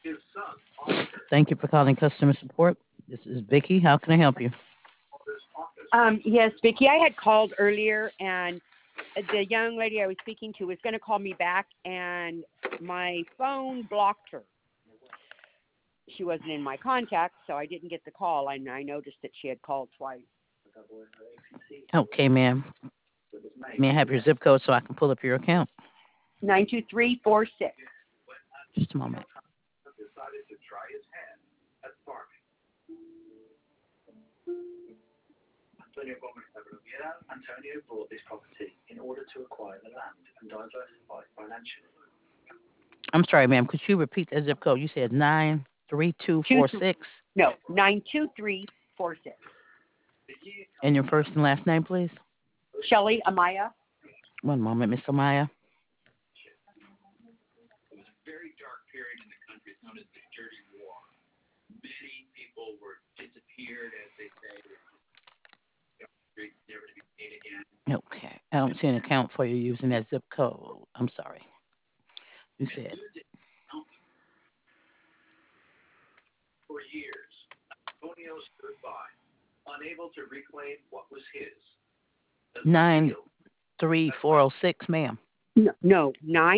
Thank you for calling customer support. This is Vicky. How can I help you? Yes, Vicki, I had called earlier, and the young lady I was speaking to was going to call me back, and my phone blocked her. She wasn't in my contacts, so I didn't get the call, and I noticed that she had called twice. Okay, ma'am. May I have your zip code so I can pull up your account? 92346. Just a moment. I'm sorry, ma'am. Could you repeat that zip code? You said 93246. No, 92346. And your first and last name, please? Shelly Amaya. One moment, Miss Amaya. Okay. I don't see an account for you using that zip code. I'm sorry. You said 93406, ma'am. No,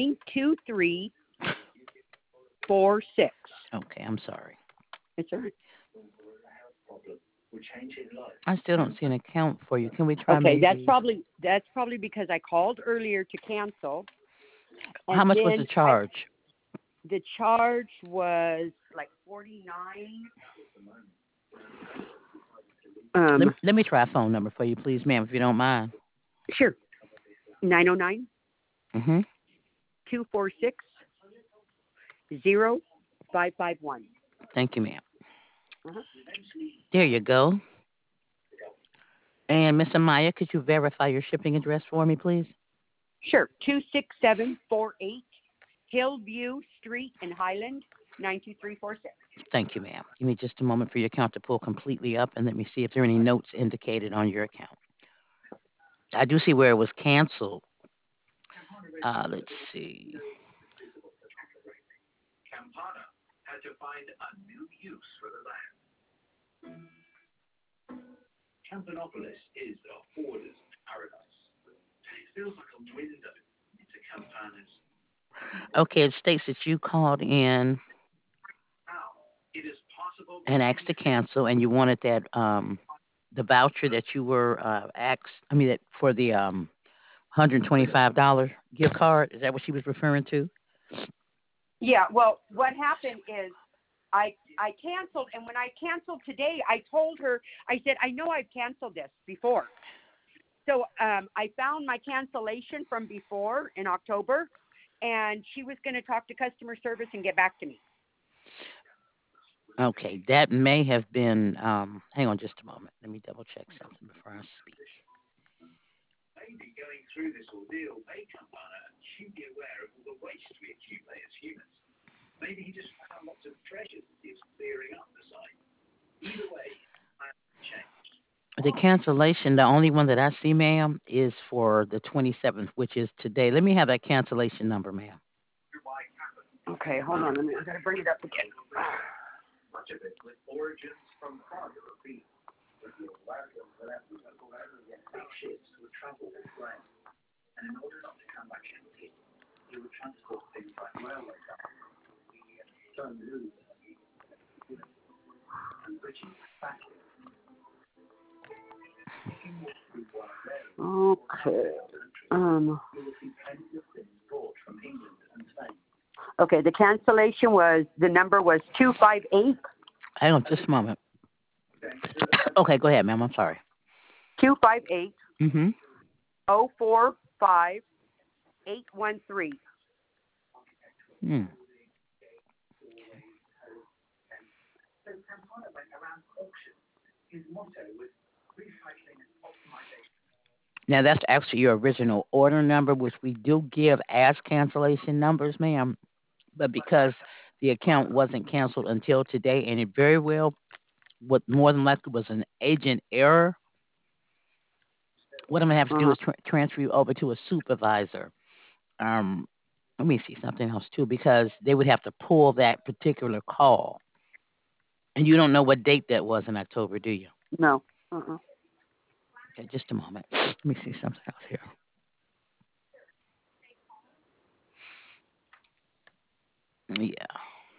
92346. Okay, I'm sorry. It's all right. I still don't see an account for you. Can we try Okay, maybe? that's probably because I called earlier to cancel. How much was the charge? The charge was like 49. Let me try a phone number for you, please, ma'am, if you don't mind. Sure. 909 Mhm. 246 0551. Thank you, ma'am. Uh-huh. There you go. And Miss Amaya, could you verify your shipping address for me, please? Sure. 26748 Hillview Street in Highland, 92346. Thank you, ma'am. Give me just a moment for your account to pull completely up, and let me see if there are any notes indicated on your account. I do see where it was canceled. Let's see. Okay, it states that you called in and asked to cancel, and you wanted that the voucher that you were asked. I mean, that for the $125 gift card. Is that what she was referring to? Yeah, well, what happened is I canceled, and when I canceled today, I told her, I said, I know I've canceled this before. So I found my cancellation from before in October, and she was going to talk to customer service and get back to me. Okay, that may have been. Hang on just a moment. Let me double check something before I speak. The cancellation, the only one that I see, ma'am, is for the 27th, which is today. Let me have that cancellation number, ma'am. Okay, hold on. I got to bring it up again. Okay. Okay, the cancellation was, the number was 258. Hang on just a moment. Okay, go ahead, ma'am. I'm sorry. 258 Mm-hmm. 045 813. Hmm. Now that's actually your original order number, which we do give as cancellation numbers, ma'am. But because the account wasn't canceled until today, and it very well, what more than likely was an agent error, what I'm gonna have to do is transfer you over to a supervisor. Um, Let me see something else too, because they would have to pull that particular call, and you don't know what date that was in October, do you? No. Uh-uh. Okay, just a moment. Let me see something else here. Yeah.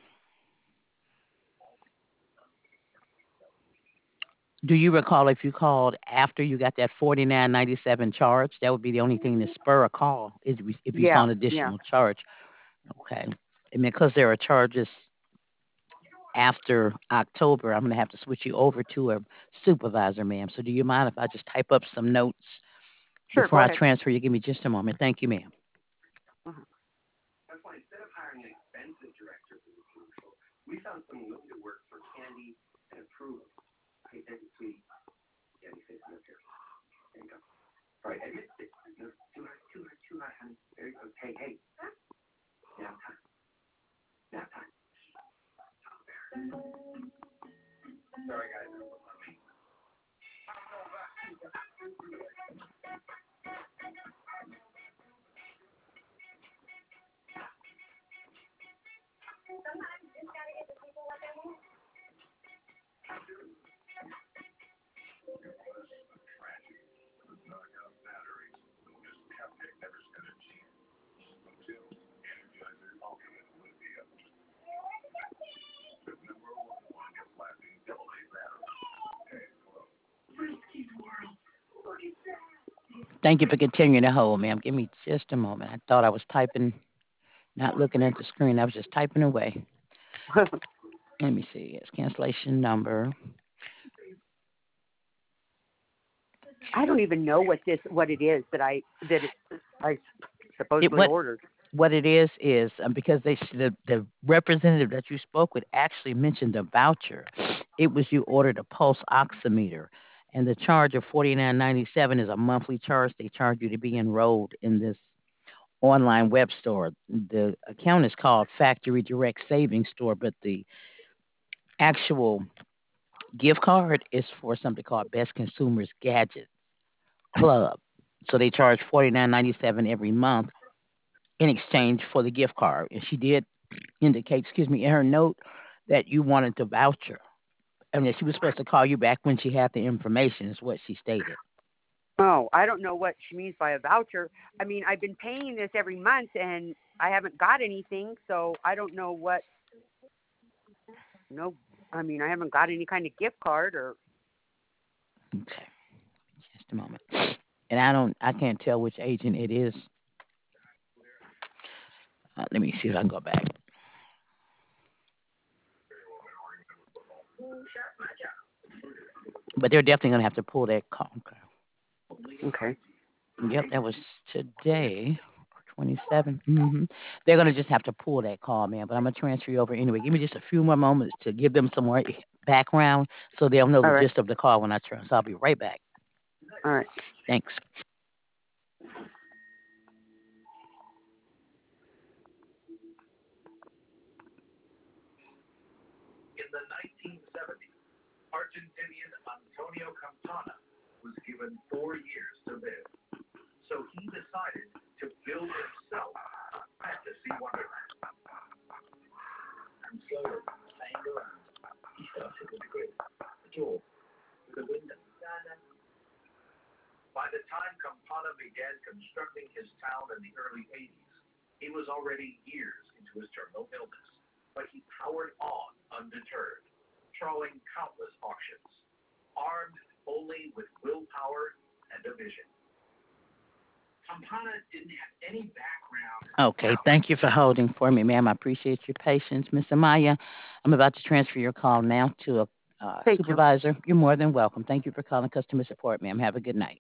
Do you recall if you called after you got that 49.97 charge? That would be the only thing to spur a call is if you saw Yeah. an Yeah. additional charge. Okay. And because there are charges after October, I'm going to have to switch you over to a supervisor, ma'am. So do you mind if I just type up some notes Sure. before Go I ahead. transfer you? Give me just a moment. Thank you, ma'am. Uh-huh. Thank you for continuing to hold, ma'am. Give me just a moment. I thought I was typing, not looking at the screen. I was just typing away. Let me see. It's cancellation number. I don't even know what it is I It supposedly what ordered. what it is because the representative that you spoke with actually mentioned a voucher. It was you ordered a pulse oximeter, and the charge of 49.97 is a monthly charge. They charge you to be enrolled in this online web store. The account is called Factory Direct Savings Store, but the actual gift card is for something called Best Consumers Gadget Club. So they charge 49.97 every month in exchange for the gift card. And she did indicate, in her note that you wanted the voucher. I mean, she was supposed to call you back when she had the information, is what she stated. Oh, I don't know what she means by a voucher. I mean, I've been paying this every month and I haven't got anything, so I don't know what. No, I mean, I haven't got any kind of gift card or. Okay, just a moment. And I can't tell which agent it is. Let me see if I can go back. But they're definitely going to have to pull that call. Okay. Okay. Yep, that was today, 27. They're going to just have to pull that call, man. But I'm going to transfer you over anyway. Give me just a few more moments to give them some more background so they'll know All the right. gist of the call when I transfer. So I'll be right back. All right. Thanks. Okay, thank you for holding for me, ma'am. I appreciate your patience. Miss Amaya, I'm about to transfer your call now to a Thank you. supervisor. You're more than welcome. Thank you for calling customer support, ma'am. Have a good night.